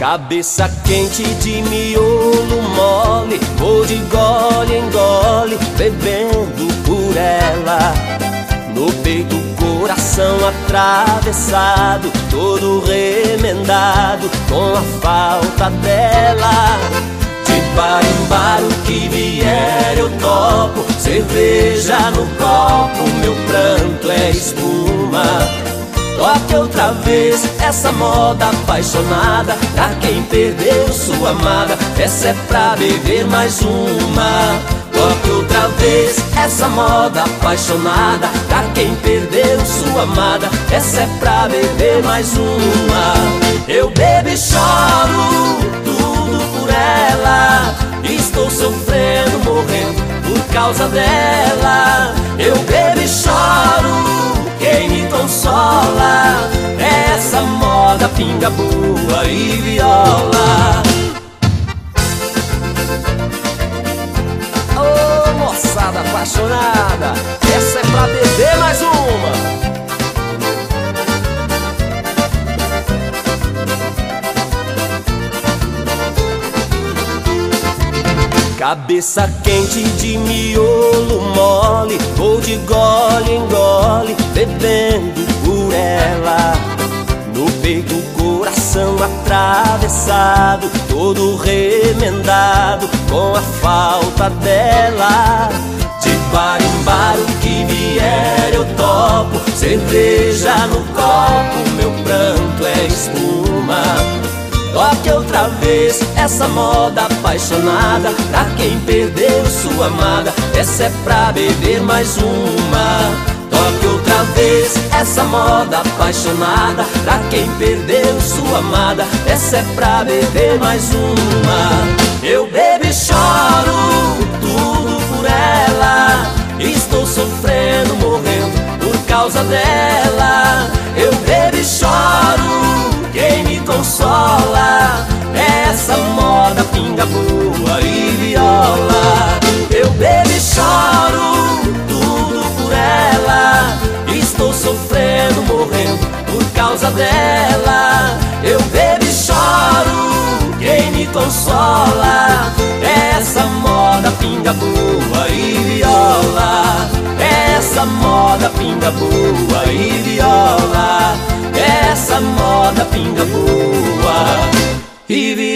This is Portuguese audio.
Cabeça quente de miolo mole, vou de gole em gole, bebendo por ela. No peito coração atravessado, todo remendado com a falta dela. De bar em bar o que vier eu topo, cerveja no copo, meu pranto é espuma. Toque outra vez essa moda apaixonada, pra quem perdeu sua amada, essa é pra beber mais uma. Toque outra vez essa moda apaixonada, pra quem perdeu sua amada, essa é pra beber mais uma. Eu bebo e choro, tudo por ela, estou sofrendo, morrendo por causa dela. Eu bebo e choro, quem me consola é essa moda pinga boa e viola. Ô moçada apaixonada, essa é pra beber mais uma. Cabeça quente de miolo mole, vou de gole em gole, bebendo por ela. No peito coração atravessado, todo remendado com a falta dela. De bar em bar o que vier eu topo, cerveja no copo, meu pranto é espuma. Toque outra vez essa moda apaixonada, pra quem perdeu sua amada, essa é pra beber mais uma. Toque outra vez essa moda apaixonada, pra quem perdeu sua amada, essa é pra beber mais uma. Eu bebo e choro, tudo por ela, estou sofrendo, morrendo por causa dela. Eu bebo e choro, quem me consola é essa moda pinga boa e viola. Eu bebo e choro, tudo por ela, estou sofrendo, morrendo por causa dela. Eu bebo e choro, quem me consola é essa moda pinga boa e viola. Essa moda pinga boa e viola. Essa moda pinga boa e viola.